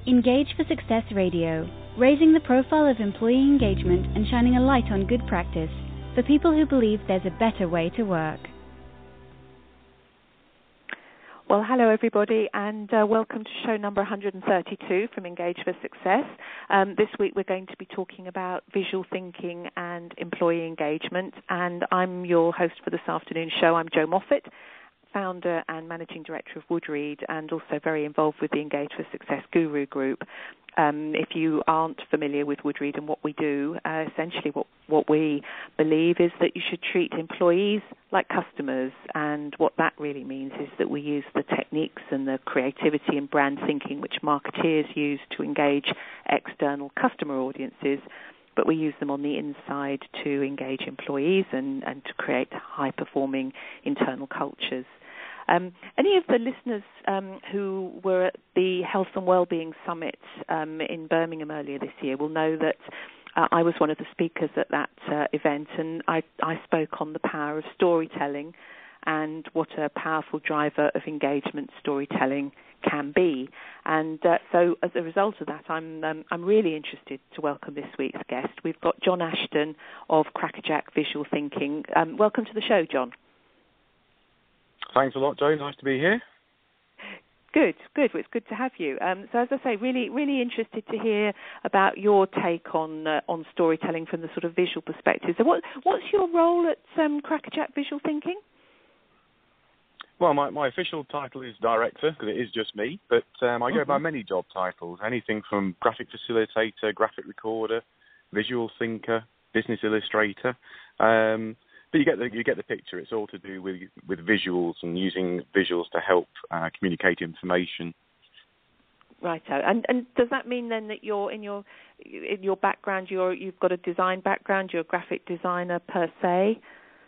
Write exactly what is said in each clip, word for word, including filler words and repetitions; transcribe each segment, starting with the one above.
Engage for Success Radio, raising the profile of employee engagement and shining a light on good practice for people who believe there's a better way to work. Well, hello everybody, and uh, welcome to show number one hundred thirty-two from Engage for Success. Um, this week we're going to be talking about visual thinking and employee engagement, and I'm your host for this afternoon's show. I'm Jo Moffat, founder and managing director of Woodreed, and also very involved with the Engage for Success Guru Group. Um, if you aren't familiar with Woodreed and what we do, uh, essentially what, what we believe is that you should treat employees like customers, and what that really means is that we use the techniques and the creativity and brand thinking which marketeers use to engage external customer audiences, but we use them on the inside to engage employees and, and to create high-performing internal cultures. Um, any of the listeners um, who were at the Health and Wellbeing Summit um, in Birmingham earlier this year will know that uh, I was one of the speakers at that uh, event, and I, I spoke on the power of storytelling and what a powerful driver of engagement storytelling can be. And uh, so as a result of that, I'm um, I'm really interested to welcome this week's guest. We've got John Ashton of Crackerjack Visual Thinking. Um, welcome to the show, John. Thanks a lot, Jo. Nice to be here. Good, good. Well, it's good to have you. Um, so, as I say, really, really interested to hear about your take on uh, on storytelling from the sort of visual perspective. So, what what's your role at um, Crackerjack Visual Thinking? Well, my, my official title is director, because it is just me, but um, I go mm-hmm. by many job titles, anything from graphic facilitator, graphic recorder, visual thinker, business illustrator. Um, but you get the you get the picture. It's all to do with with visuals and using visuals to help uh, communicate information. Righto. And and does that mean then that you're in your in your background you're you've got a design background, you're a graphic designer per se?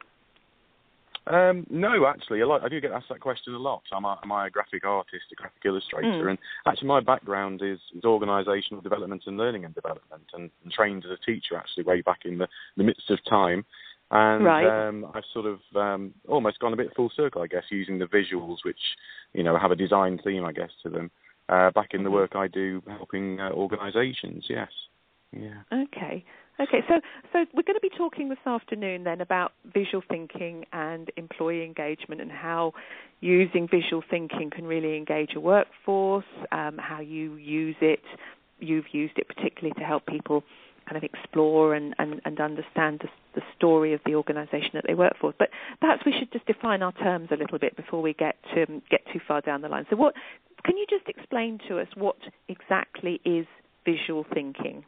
Um, no, actually, a lot, I do get asked that question a lot. Am I, am I a graphic artist, a graphic illustrator? Mm. And actually, my background is, is organisational development and learning and development, and, and trained as a teacher actually way back in the, the midst of time. And right. um, I've sort of um, almost gone a bit full circle, I guess, using the visuals, which you know have a design theme, I guess, to them. Uh, back in mm-hmm. the work I do, helping uh, organisations. Yes. Yeah. Okay. Okay, so so we're going to be talking this afternoon then about visual thinking and employee engagement, and how using visual thinking can really engage a workforce, um, how you use it, you've used it particularly to help people kind of explore and, and, and understand the, the story of the organisation that they work for. But perhaps we should just define our terms a little bit before we get to, get too far down the line. So what can you just explain to us what exactly is visual thinking?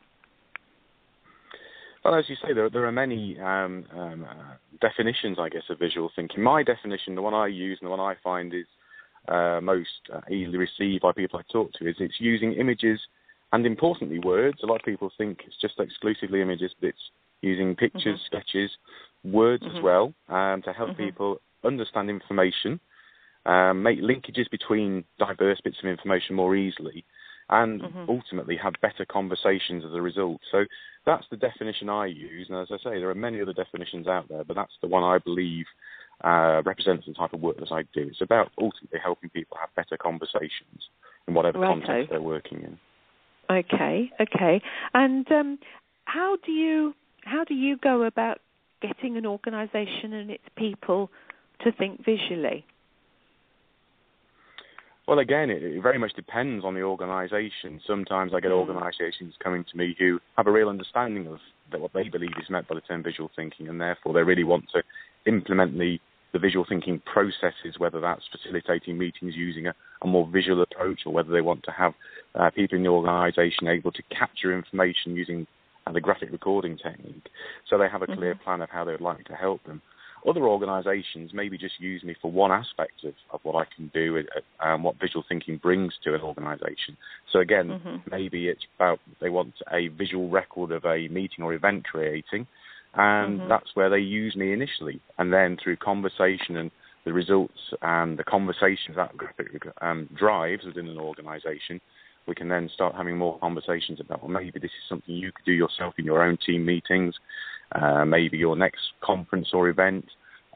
Well, as you say, there, there are many um, um, uh, definitions, I guess, of visual thinking. My definition, the one I use and the one I find is uh, most uh, easily received by people I talk to, is it's using images and, importantly, words. A lot of people think it's just exclusively images, but it's using pictures, mm-hmm. sketches, words mm-hmm. as well, um, to help mm-hmm. people understand information, um, make linkages between diverse bits of information more easily, and mm-hmm. ultimately have better conversations as a result. So that's the definition I use, and as I say, there are many other definitions out there, but that's the one I believe uh, represents the type of work that I do. It's about ultimately helping people have better conversations in whatever right context they're working in. Okay, okay. And um, how do you how do you go about getting an organisation and its people to think visually? Well, again, it, it very much depends on the organisation. Sometimes I get mm. organisations coming to me who have a real understanding of that what they believe is meant by the term visual thinking, and therefore they really want to implement the, the visual thinking processes, whether that's facilitating meetings using a, a more visual approach, or whether they want to have uh, people in the organisation able to capture information using uh, the graphic recording technique. So they have a clear mm-hmm. plan of how they would like to help them. Other organisations maybe just use me for one aspect of, of what I can do and um, what visual thinking brings to an organisation. So again, mm-hmm. maybe it's about they want a visual record of a meeting or event creating, and mm-hmm. that's where they use me initially. And then through conversation and the results and the conversations that graphic um, drives within an organisation, we can then start having more conversations about, well, maybe this is something you could do yourself in your own team meetings, uh, maybe your next conference or event,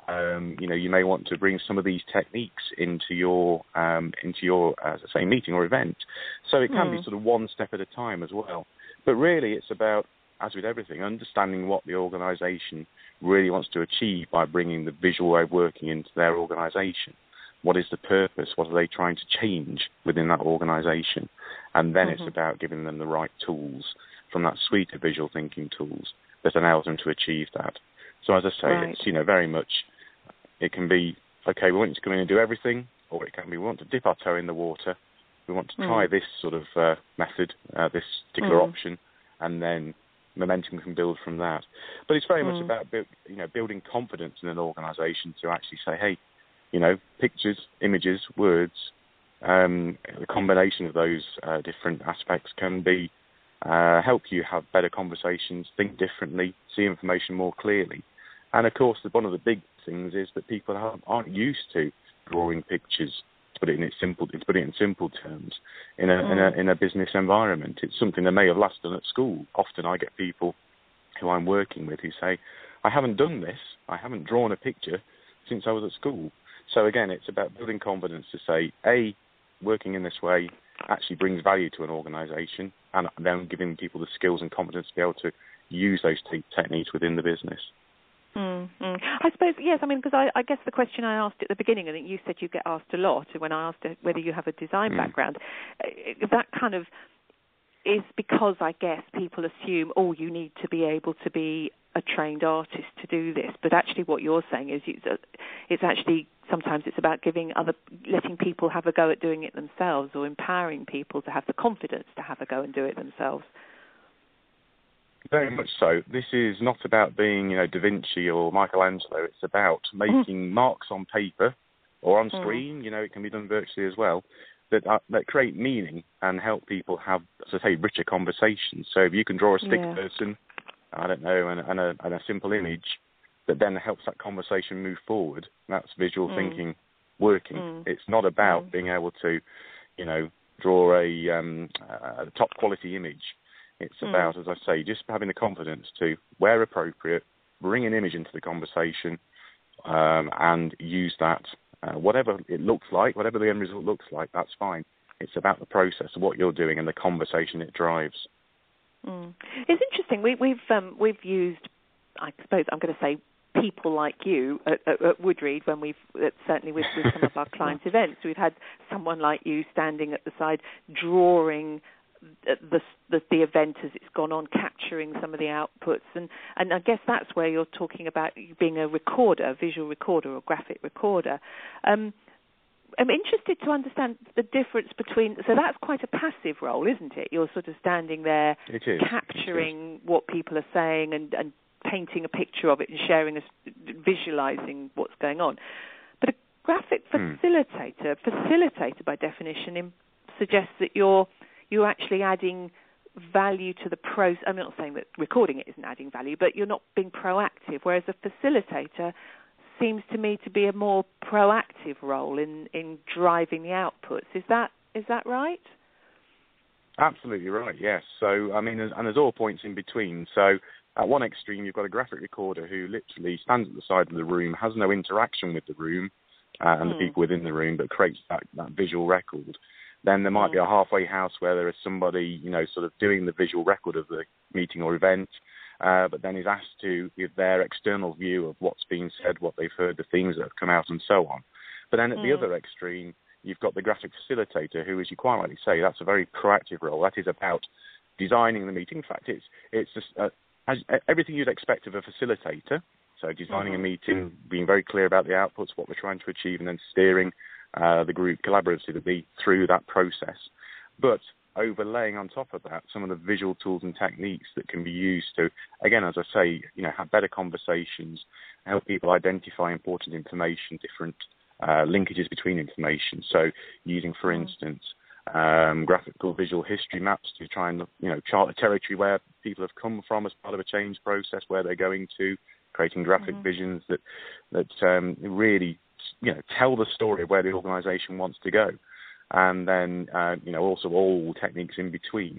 Um, you know, you may want to bring some of these techniques into your um, into your, as I say, meeting or event. So it can mm. be sort of one step at a time as well. But really, it's about, as with everything, understanding what the organisation really wants to achieve by bringing the visual way of working into their organisation. What is the purpose? What are they trying to change within that organisation? And then mm-hmm. it's about giving them the right tools from that suite of visual thinking tools that allows them to achieve that. So as I say, right. it's, you know, very much, it can be, okay, we want you to come in and do everything, or it can be, we want to dip our toe in the water, we want to try mm. this sort of uh, method, uh, this particular mm. option, and then momentum can build from that. But it's very mm. much about, you know, building confidence in an organisation to actually say, hey, you know, pictures, images, words, um, the combination of those uh, different aspects can be uh, help you have better conversations, think differently, see information more clearly. And of course, one of the big things is that people aren't used to drawing pictures. To put it in its simple, to put it in simple terms, in a, mm. in a in a business environment, it's something they may have last done at school. Often, I get people who I'm working with who say, "I haven't done this. I haven't drawn a picture since I was at school." So again, it's about building confidence to say, A, working in this way actually brings value to an organisation, and then giving people the skills and confidence to be able to use those te- techniques within the business. Mm, mm. I suppose, yes, I mean, because I, I guess the question I asked at the beginning, I think you said you get asked a lot when I asked whether you have a design mm. background, that kind of is because I guess people assume, oh, you need to be able to be a trained artist to do this. But actually what you're saying is it's, it's actually, sometimes it's about giving other, letting people have a go at doing it themselves, or empowering people to have the confidence to have a go and do it themselves. Very much so. This is not about being, you know, Da Vinci or Michelangelo. It's about making mm. marks on paper or on screen. Mm. You know, it can be done virtually as well. That uh, that create meaning and help people have, as I say, richer conversations. So if you can draw a stick yeah. person, I don't know, and, and, a, and a simple image that then helps that conversation move forward, that's visual mm. thinking working. Mm. It's not about mm. being able to, you know, draw a, um, a top quality image. It's mm. about, as I say, just having the confidence to, where appropriate, bring an image into the conversation um, and use that. Uh, whatever it looks like, whatever the end result looks like, that's fine. It's about the process of what you're doing and the conversation it drives. Mm. It's interesting. We, we've um, we've used, I suppose I'm going to say, people like you at, at, at Woodreed when we've uh, certainly with, with some of our client events. We've had someone like you standing at the side drawing The, the the event as it's gone on, capturing some of the outputs, and, and I guess that's where you're talking about being a recorder, a visual recorder or graphic recorder. Um, I'm interested to understand the difference between, so that's quite a passive role, isn't it? You're sort of standing there it is. capturing it is. what people are saying and, and painting a picture of it and sharing, a, visualizing what's going on. But a graphic facilitator, hmm. facilitator by definition, in, suggests that you're you're actually adding value to the process. I'm not saying that recording it isn't adding value, but you're not being proactive, whereas a facilitator seems to me to be a more proactive role in, in driving the outputs. Is that is that right? Absolutely right, yes. So, I mean, and there's all points in between. So, at one extreme, you've got a graphic recorder who literally stands at the side of the room, has no interaction with the room uh, and mm. the people within the room, but creates that, that visual record. Then there might mm. be a halfway house where there is somebody, you know, sort of doing the visual record of the meeting or event, uh, but then is asked to give their external view of what's being said, what they've heard, the themes that have come out, and so on. But then at mm. the other extreme, you've got the graphic facilitator, who, as you quite rightly say, that's a very proactive role. That is about designing the meeting. In fact, it's it's just, uh, as, everything you'd expect of a facilitator. So designing mm-hmm. a meeting, being very clear about the outputs, what we're trying to achieve, and then steering uh, the group collaboratively through that process. But overlaying on top of that some of the visual tools and techniques that can be used to, again, as I say, you know, have better conversations, help people identify important information, different uh, linkages between information. So using, for mm. instance, um, graphical visual history maps to try and, you know, chart the territory where people have come from as part of a change process, where they're going to, creating graphic mm-hmm. visions that that um, really, you know, tell the story of where the organisation wants to go. And then, uh, you know, also all techniques in between.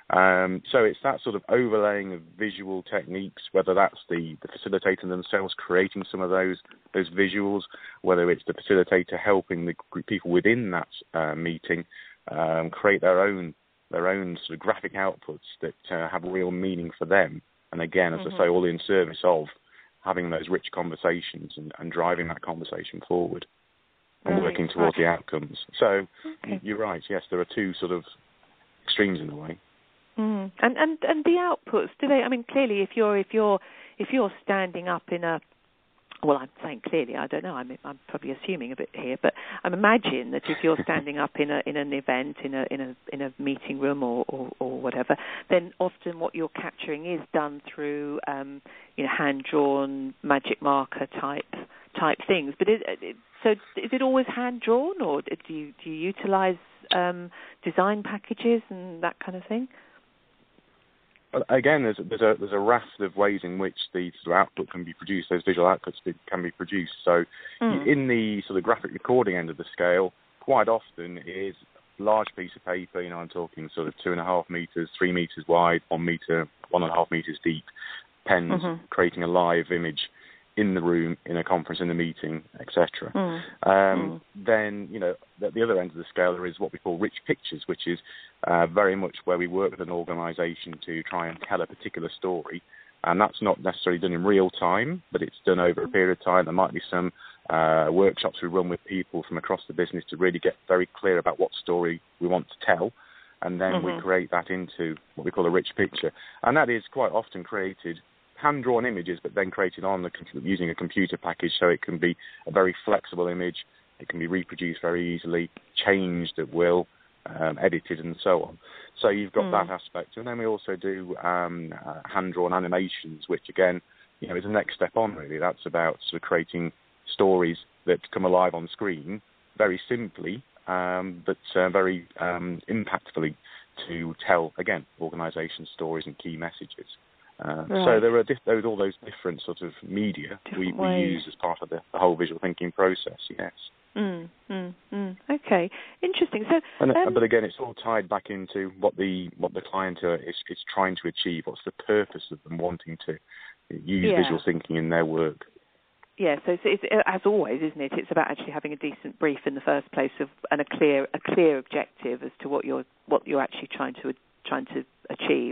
Um, so it's that sort of overlaying of visual techniques, whether that's the, the facilitator themselves creating some of those those visuals, whether it's the facilitator helping the group people within that uh, meeting um, create their own their own sort of graphic outputs that uh, have real meaning for them. And again, as mm-hmm. I say, all in service of having those rich conversations and, and driving that conversation forward and right. working towards right. the outcomes. So okay. you're right, yes, there are two sort of extremes in a way. Mm. And and and the outputs, do they? I mean, clearly, if you're if you're if you're standing up in a, well, I'm saying clearly, I don't know. I'm I'm probably assuming a bit here, but I imagine that if you're standing up in a in an event in a in a in a meeting room or, or, or whatever, then often what you're capturing is done through um, you know hand drawn magic marker type type things. But it, it, so is it always hand drawn, or do you do you utilize um, design packages and that kind of thing? Again, there's, there's a there's a raft of ways in which the sort of output can be produced. Those visual outputs can be produced. So, mm. in the sort of graphic recording end of the scale, quite often it is a large piece of paper. You know, I'm talking sort of two and a half meters, three meters wide, one meter, one and a half meters deep. Pens mm-hmm. creating a live image in the room, in a conference, in a meeting, et cetera. Mm. Um, mm. Then, you know, at the other end of the scale, there is what we call rich pictures, which is uh, very much where we work with an organisation to try and tell a particular story. And that's not necessarily done in real time, but it's done over a period of time. There might be some uh, workshops we run with people from across the business to really get very clear about what story we want to tell. And then mm-hmm. we create that into what we call a rich picture. And that is quite often created hand-drawn images, but then created on the using a computer package, so it can be a very flexible image. It can be reproduced very easily, changed at will, um, edited, and so on. So you've got mm. that aspect, and then we also do um, uh, hand-drawn animations, which again, you know, is the next step on. Really, that's about sort of creating stories that come alive on screen, very simply, um, but uh, very um, impactfully to tell again organisation stories and key messages. Uh, right. So there are diff- there are all those different sort of media we, we use as part of the, the whole visual thinking process. Yes. Mm, mm, mm. Okay. Interesting. So, and, um, but again, it's all tied back into what the what the client uh, is is trying to achieve. What's the purpose of them wanting to use yeah. visual thinking in their work? Yeah. So it's, it's, as always, isn't it? It's about actually having a decent brief in the first place of and a clear a clear objective as to what you're what you're actually trying to trying to achieve.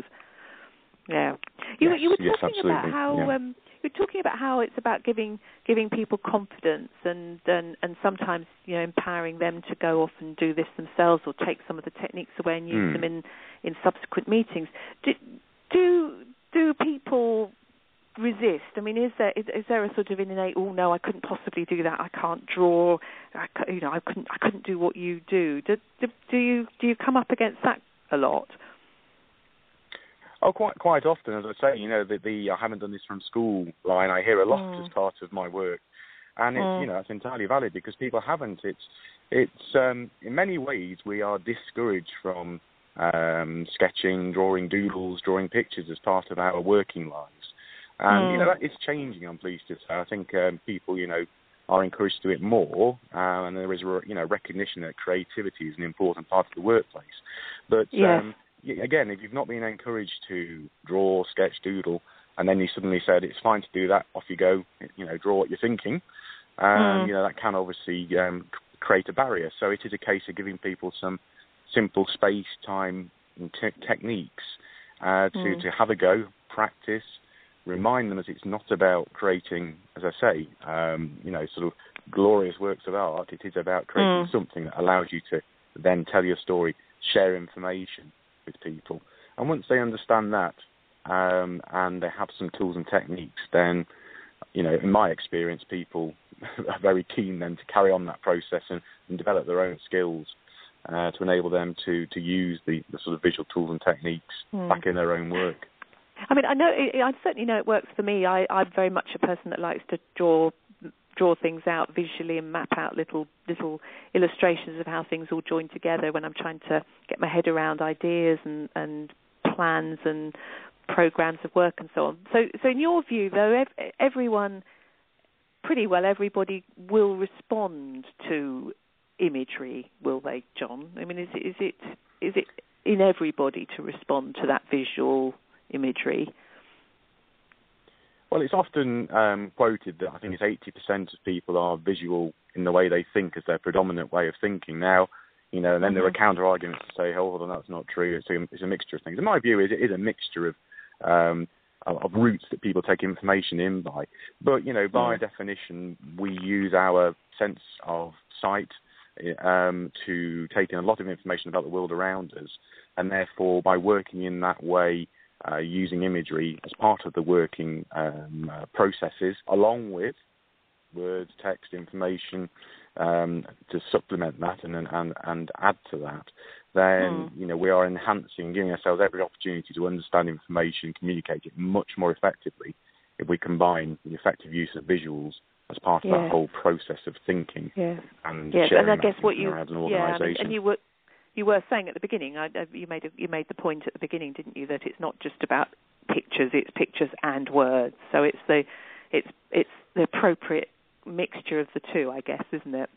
Yeah, you, yes, you were yes, talking absolutely. about how yeah. um, you were talking about how it's about giving giving people confidence and, and and sometimes you know empowering them to go off and do this themselves or take some of the techniques away and use mm. them in, in subsequent meetings. Do do do people resist? I mean, is there is, is there a sort of innate? Oh no, I couldn't possibly do that. I can't draw. I, you know, I couldn't I couldn't do what you do. Do, do do you do you come up against that a lot? Oh, quite quite often, as I say, you know, the, the I haven't done this from school line I hear a lot mm. as part of my work, and it's mm. you know that's entirely valid because people haven't. It's it's um, in many ways we are discouraged from um, sketching, drawing doodles, drawing pictures as part of our working lives, and mm. you know that is changing. I'm pleased to say. I think um, people you know are encouraged to do it more, uh, and there is you know recognition that creativity is an important part of the workplace, but. Yes. Um, Again, if you've not been encouraged to draw, sketch, doodle, and then you suddenly said it's fine to do that, off you go, you know, draw what you're thinking, um, mm. you know, that can obviously um, create a barrier. So it is a case of giving people some simple space, time, and te- techniques uh, to, mm. to have a go, practice, remind them that it's not about creating, as I say, um, you know, sort of glorious works of art. It is about creating mm. something that allows you to then tell your story, share information with people, and once they understand that um, and they have some tools and techniques, then you know in my experience people are very keen then to carry on that process and, and develop their own skills uh, to enable them to to use the, the sort of visual tools and techniques mm. back in their own work. I mean, I know I certainly know it works for me. I, I'm very much a person that likes to draw draw things out visually and map out little little illustrations of how things all join together when I'm trying to get my head around ideas and, and plans and programs of work and so on. So, so in your view, though, ev- everyone, pretty well everybody will respond to imagery, will they, John? I mean, is it is it is it in everybody to respond to that visual imagery? Well, it's often um, quoted that I think it's eighty percent of people are visual in the way they think as their predominant way of thinking. Now, you know, and then mm-hmm. there are counter-arguments to say, oh, well, that's not true. It's a, it's a mixture of things. And my view is it is a mixture of um, of routes that people take information in by. But, you know, by mm. definition, we use our sense of sight um, to take in a lot of information about the world around us. And therefore, by working in that way, uh, using imagery as part of the working um, uh, processes, along with words, text, information, um, to supplement that and, and, and add to that, then, mm. you know, we are enhancing, giving ourselves every opportunity to understand information, communicate it much more effectively if we combine the effective use of visuals as part of yes. that whole process of thinking yes. and yes. sharing and I guess that what you, around an yeah, organisation. and, and you were you were saying at the beginning, I, you made a, you made the point at the beginning, didn't you, that it's not just about pictures, it's pictures and words. So it's the it's it's the appropriate mixture of the two, I guess, isn't it?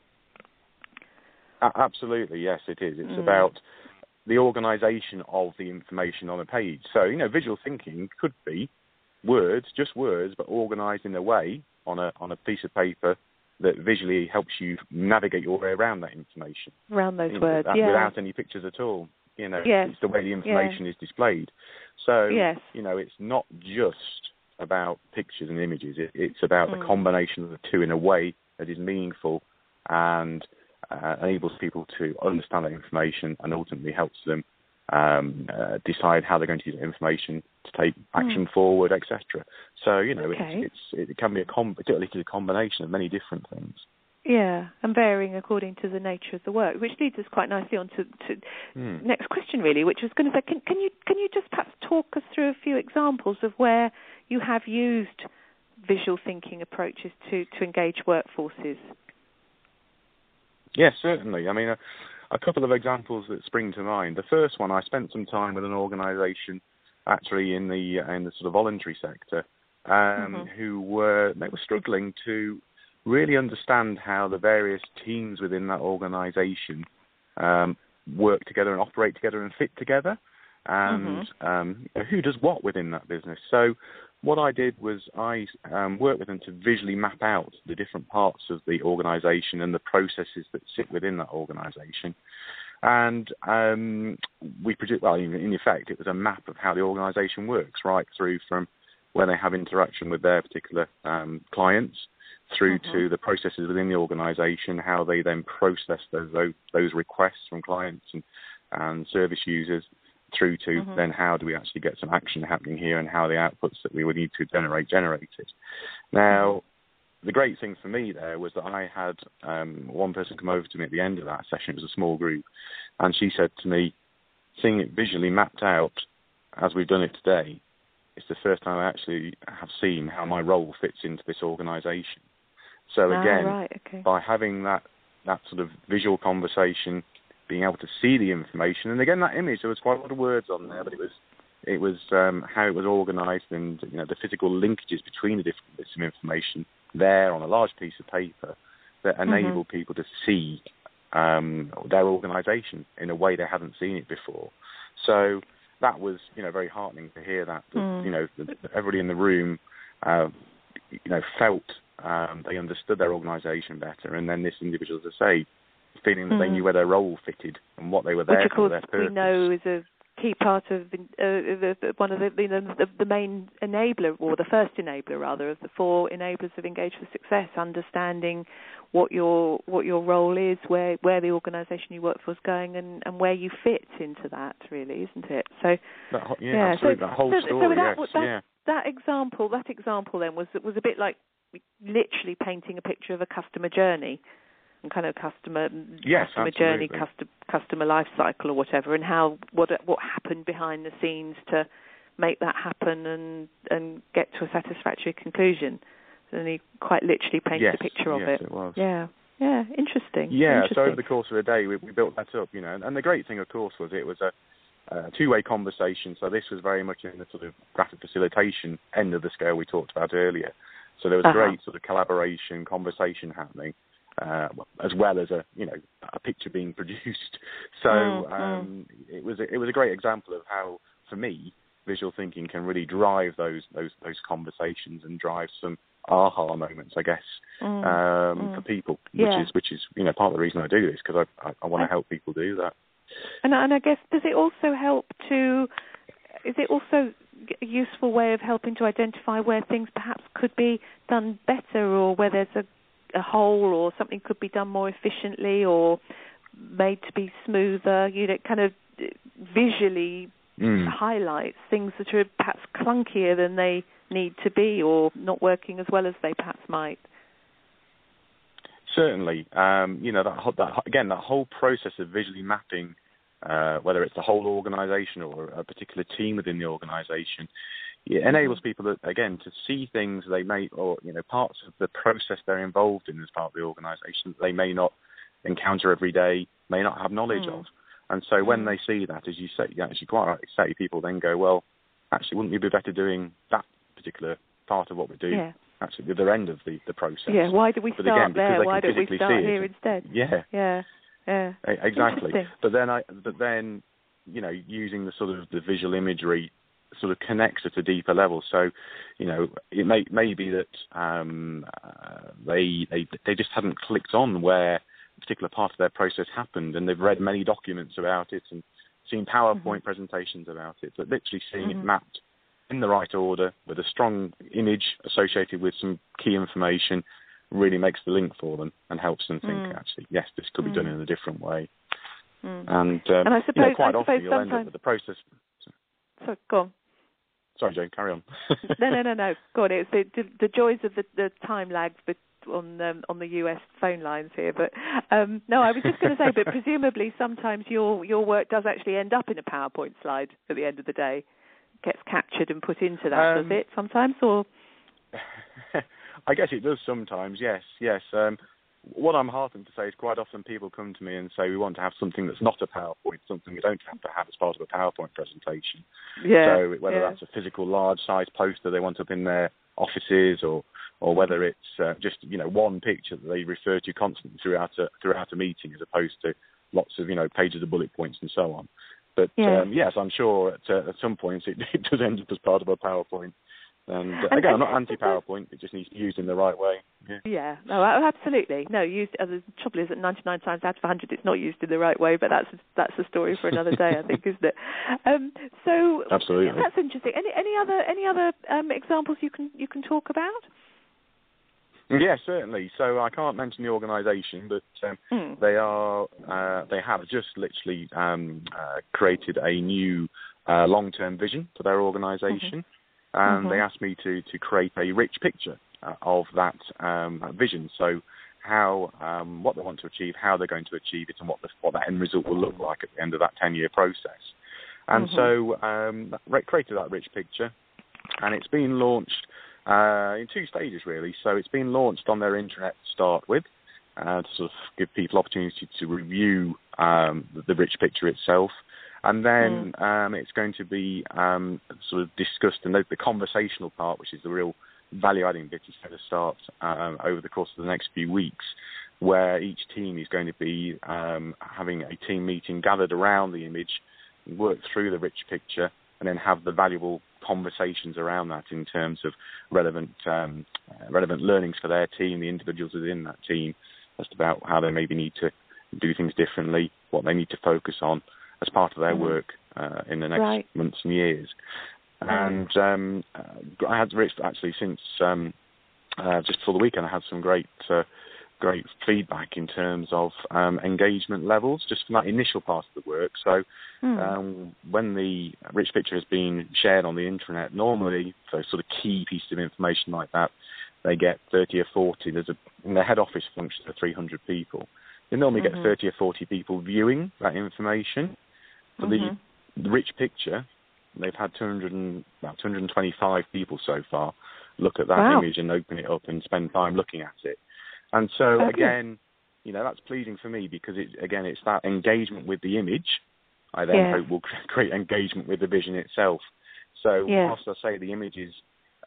Absolutely, yes, it is. It's mm. about the organisation of the information on a page. So, you know, visual thinking could be words, just words, but organised in a way on a on a piece of paper that visually helps you navigate your way around that information. Around those you words, know, yeah. Without any pictures at all. You know, yes. it's the way the information yes. is displayed. So, yes. you know, it's not just about pictures and images. It, it's about mm. the combination of the two in a way that is meaningful and uh, enables people to understand that information and ultimately helps them um, uh, decide how they're going to use the information to take action mm. forward, et cetera. So, you know, okay. it's, it's, it can be a, com- a combination of many different things. Yeah, and varying according to the nature of the work, which leads us quite nicely on to, to mm. next question, really, which was going to say, can, can you can you just perhaps talk us through a few examples of where you have used visual thinking approaches to, to engage workforces? Yes, certainly. I mean, a, a couple of examples that spring to mind. The first one, I spent some time with an organisation actually in the in the sort of voluntary sector um, mm-hmm. who were they were struggling to really understand how the various teams within that organisation um, work together and operate together and fit together, and mm-hmm. um, who does what within that business. So what I did was I um, worked with them to visually map out the different parts of the organisation and the processes that sit within that organisation. And um, we produced, well, in, in effect, it was a map of how the organisation works, right through from where they have interaction with their particular um, clients, through mm-hmm. to the processes within the organisation, how they then process those those, those requests from clients and, and service users, through to mm-hmm. then how do we actually get some action happening here and how the outputs that we would need to generate generated. Now, mm-hmm. the great thing for me there was that I had um, one person come over to me at the end of that session. It was a small group, and she said to me, seeing it visually mapped out as we've done it today, it's the first time I actually have seen how my role fits into this organisation. So again, ah, right. okay. by having that, that sort of visual conversation, being able to see the information, and again that image, there was quite a lot of words on there, but it was it was um, how it was organised and you know the physical linkages between the different bits of information there on a large piece of paper that enable mm-hmm. people to see um, their organisation in a way they hadn't seen it before. So that was you know very heartening to hear that, that mm. you know that everybody in the room uh, you know felt um, they understood their organisation better, and then this individual, as I say, feeling that mm. they knew where their role fitted and what they were there Which, of for, course, their purpose. we know is a key part of uh, the, the, one of the, you know, the the main enabler, or the first enabler rather, of the four enablers of Engage for Success. Understanding what your what your role is, where where the organisation you work for is going, and, and where you fit into that, really, isn't it? So that, yeah, yeah, absolutely. so, that whole so, story. So that, yes, that, yeah. that example, that example then was was a bit like literally painting a picture of a customer journey. And kind of customer yes, customer absolutely. journey, custom, customer life cycle, or whatever, and how what what happened behind the scenes to make that happen and and get to a satisfactory conclusion. And he quite literally painted yes, a picture of yes, it. it was. Yeah, yeah, interesting. Yeah, interesting. so over the course of a day, we, we built that up, you know. And the great thing, of course, was it was a, a two-way conversation. So this was very much in the sort of graphic facilitation end of the scale we talked about earlier. So there was uh-huh. great sort of collaboration, conversation happening. uh, as well as a you know a picture being produced. So mm, um, mm. it was a, it was a great example of how, for me, visual thinking can really drive those those those conversations and drive some aha moments, I guess, mm, um, mm. for people, yeah. which is which is you know part of the reason I do this, because I I, I want to help people do that. And, and I guess, does it also help to? Is it also a useful way of helping to identify where things perhaps could be done better, or where there's a, a hole, or something could be done more efficiently, or made to be smoother? You know, kind of visually mm. highlights things that are perhaps clunkier than they need to be, or not working as well as they perhaps might. Certainly, um, you know that, that again, that whole process of visually mapping. Uh, whether it's the whole organisation or a particular team within the organisation, it enables mm-hmm. people, to, again, to see things they may, or you know, parts of the process they're involved in as part of the organisation that they may not encounter every day, may not have knowledge mm. of. And so mm. when they see that, as you say, as you quite rightly say, people then go, well, actually, wouldn't we be better doing that particular part of what we do? Yeah. Actually, the other end of the, the process. Yeah. Why do we but start again, there? Why don't we start here it, instead? Yeah. Yeah. Yeah. Exactly. But then I, but then, you know, using the sort of the visual imagery sort of connects at a deeper level. So, you know, it may may be that um, uh, they they they just hadn't clicked on where a particular part of their process happened, and they've read many documents about it and seen PowerPoint mm-hmm. presentations about it, but literally seeing mm-hmm. it mapped in the right order with a strong image associated with some key information really makes the link for them and helps them think, mm. actually, yes, this could be mm. done in a different way. Mm. And, um, and I suppose, you know, quite I often suppose you'll end up with the process. So, go on. Sorry, Jane, carry on. no, no, no, no. Go on. It's the, the, the joys of the, the time lag on um, on the U S phone lines here. But um, no, I was just going to say, but presumably sometimes your your work does actually end up in a PowerPoint slide at the end of the day, gets captured and put into that, um, does it? Sometimes, or I guess it does sometimes, yes, yes. Um, what I'm heartened to say is quite often people come to me and say we want to have something that's not a PowerPoint, something we don't have to have as part of a PowerPoint presentation. Yeah, so whether yeah. that's a physical large-size poster they want up in their offices, or or whether it's uh, just you know one picture that they refer to constantly throughout a, throughout a meeting, as opposed to lots of you know pages of bullet points and so on. But yeah. um, yes, I'm sure at, uh, at some points it, it does end up as part of a PowerPoint. And, uh, and again, and, I'm not anti-PowerPoint. It just needs to be used in the right way. Yeah, yeah no, absolutely. No, used, uh, the trouble is that ninety-nine times out of one hundred it's not used in the right way, but that's that's a story for another day, I think, isn't it? Um, so absolutely, that's interesting. Any any other any other um, examples you can you can talk about? Yeah, certainly. So I can't mention the organisation, but um, mm. they are uh, they have just literally um, uh, created a new uh, long-term vision for their organisation. Mm-hmm. And mm-hmm. they asked me to, to create a rich picture uh, of that, um, that vision. So how, um, what they want to achieve, how they're going to achieve it, and what the, what that end result will look like at the end of that ten-year process. And mm-hmm. so um, that, created that rich picture, and it's been launched uh, in two stages, really. So it's been launched on their intranet to start with, uh, to sort of give people opportunity to review um, the, the rich picture itself. And then mm. um, it's going to be um, sort of discussed, and the, the conversational part, which is the real value-adding bit, is going to start um, over the course of the next few weeks, where each team is going to be um, having a team meeting gathered around the image, work through the rich picture, and then have the valuable conversations around that in terms of relevant um, uh, relevant learnings for their team, the individuals within that team, just about how they maybe need to do things differently, what they need to focus on as part of their mm. work uh, in the next right. months and years. And um, uh, I had actually since um, uh, just before the weekend, I had some great uh, great feedback in terms of um, engagement levels, just from that initial part of the work. So mm. um, when the rich picture has been shared on the intranet, normally for sort of key pieces of information like that, they get thirty or forty. There's a in the head office function for three hundred people. They normally mm-hmm. get thirty or forty people viewing that information. For mm-hmm. the, the rich picture, they've had two hundred and, about two hundred twenty-five people so far look at that wow. image and open it up and spend time looking at it. And so, okay. again, you know, that's pleasing for me because, it, again, it's that engagement with the image I then yeah. hope will create engagement with the vision itself. So yeah. whilst I say the image is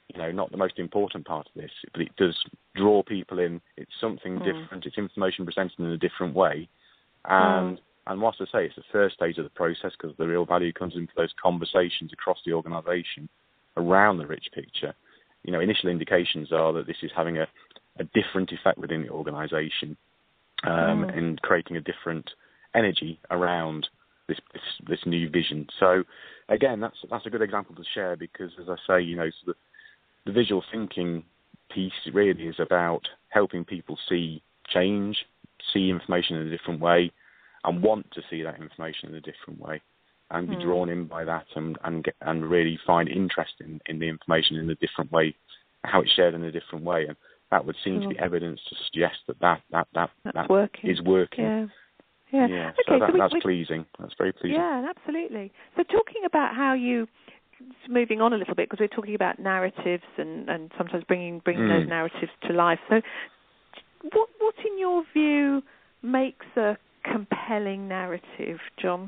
you know, not the most important part of this, but it does draw people in. It's something mm. different. It's information presented in a different way. And mm. and whilst I say it's the first stage of the process, because the real value comes into those conversations across the organisation around the rich picture, you know, initial indications are that this is having a, a different effect within the organisation um, mm. and creating a different energy around this, this this new vision. So again, that's that's a good example to share, because as I say, you know, so the, the visual thinking piece really is about helping people see change, see information in a different way, and want to see that information in a different way, and be mm. drawn in by that, and and, get, and really find interest in, in the information in a different way, how it's shared in a different way. And that would seem mm. to be evidence to suggest that that, that, that, that working. is working. Yeah. Yeah. yeah. Okay, so, that, so we, that's we, pleasing. That's very pleasing. Yeah, absolutely. So talking about how you, moving on a little bit, because we're talking about narratives and, and sometimes bringing bringing mm. those narratives to life. So what, what, in your view, makes a compelling narrative, John?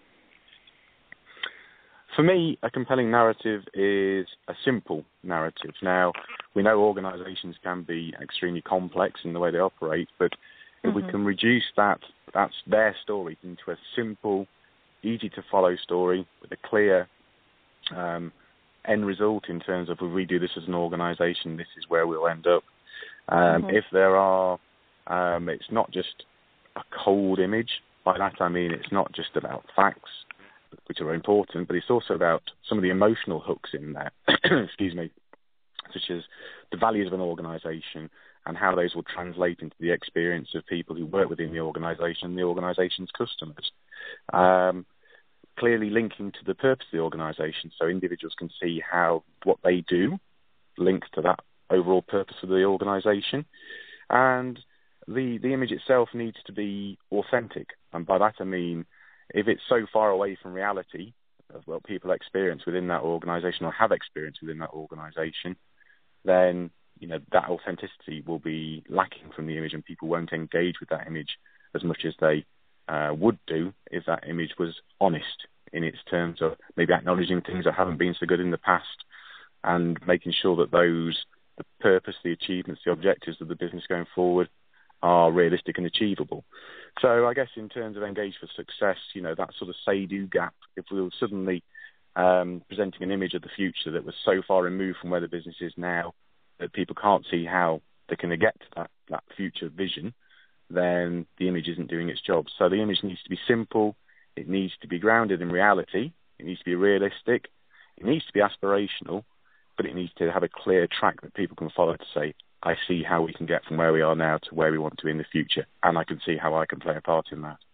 For me, a compelling narrative is a simple narrative. Now, we know organisations can be extremely complex in the way they operate, but if mm-hmm. we can reduce that, that's their story, into a simple, easy-to-follow story with a clear um, end result in terms of, if we do this as an organisation, this is where we'll end up. Um, mm-hmm. If there are, um, it's not just a cold image. By that I mean it's not just about facts, which are important, but it's also about some of the emotional hooks in there, excuse me, such as the values of an organisation and how those will translate into the experience of people who work within the organisation and the organisation's customers. Um, clearly linking to the purpose of the organisation, so individuals can see how what they do links to that overall purpose of the organisation. And the, the image itself needs to be authentic, and by that I mean if it's so far away from reality of what people experience within that organisation or have experienced within that organisation, then you know that authenticity will be lacking from the image, and people won't engage with that image as much as they uh, would do if that image was honest in its terms of maybe acknowledging things that haven't been so good in the past, and making sure that those, the purpose, the achievements, the objectives of the business going forward are realistic and achievable. So I guess in terms of Engage for Success, you know, that sort of say-do gap, if we were suddenly um, presenting an image of the future that was so far removed from where the business is now that people can't see how they're going to get to that, that future vision, then the image isn't doing its job. So the image needs to be simple, it needs to be grounded in reality, it needs to be realistic, it needs to be aspirational, but it needs to have a clear track that people can follow to say, I see how we can get from where we are now to where we want to be in the future, and I can see how I can play a part in that.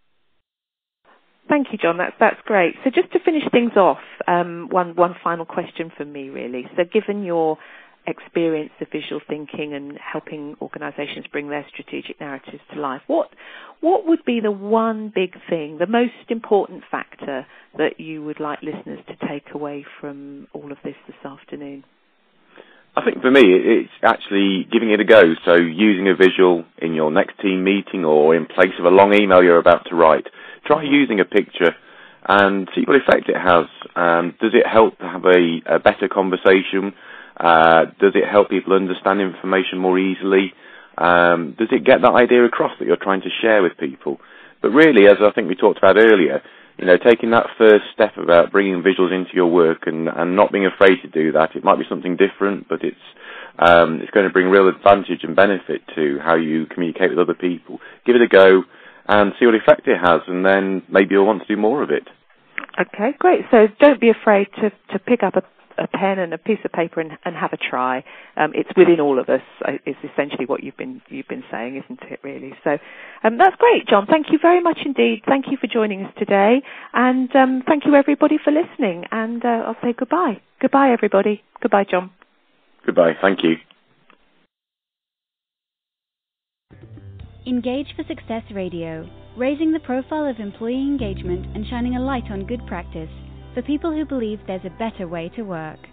Thank you, John. That's that's great. So just to finish things off, um, one one final question from me, really. So given your experience of visual thinking and helping organisations bring their strategic narratives to life, what what would be the one big thing, the most important factor that you would like listeners to take away from all of this this afternoon? I think for me, it's actually giving it a go. So using a visual in your next team meeting or in place of a long email you're about to write, try using a picture and see what effect it has. Um, does it help to have a, a better conversation? Uh, does it help people understand information more easily? Um, does it get that idea across that you're trying to share with people? But really, as I think we talked about earlier, you know, taking that first step about bringing visuals into your work and, and not being afraid to do that. It might be something different, but it's um, it's going to bring real advantage and benefit to how you communicate with other people. Give it a go and see what effect it has, and then maybe you'll want to do more of it. Okay, great. So don't be afraid to, to pick up a a pen and a piece of paper and, and have a try. Um, it's within all of us. Is essentially what you've been you've been saying, isn't it? Really. So um, that's great, John. Thank you very much indeed. Thank you for joining us today, and um, thank you everybody for listening. And uh, I'll say goodbye. Goodbye, everybody. Goodbye, John. Goodbye. Thank you. Engage for Success Radio, raising the profile of employee engagement and shining a light on good practice for people who believe there's a better way to work.